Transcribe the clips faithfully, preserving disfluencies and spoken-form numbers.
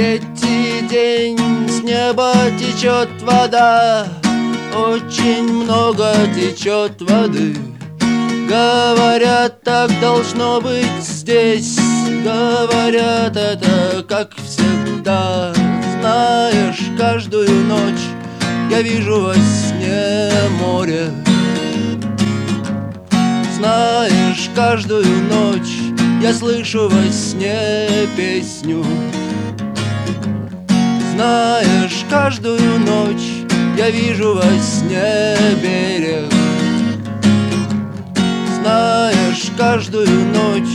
Третий день с неба течет вода, очень много течет воды. Говорят, так должно быть здесь, говорят, это как всегда. Знаешь, каждую ночь я вижу во сне море. Знаешь, каждую ночь я слышу во сне песню. Знаешь, каждую ночь я вижу во сне берег. Знаешь, каждую ночь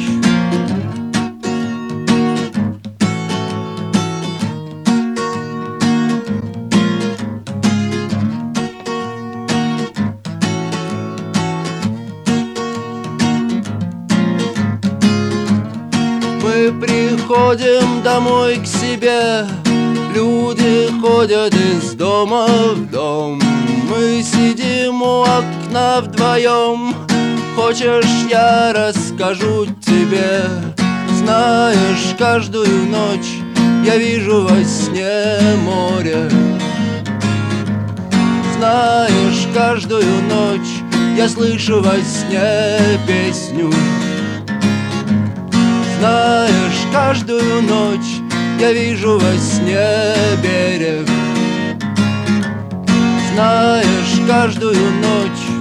мы приходим домой к себе. Люди ходят из дома в дом. Мы сидим у окна вдвоем. Хочешь, я расскажу тебе? Знаешь, каждую ночь я вижу во сне море. Знаешь, каждую ночь я слышу во сне песню. Знаешь, каждую ночь я вижу во сне берег. Знаешь, каждую ночь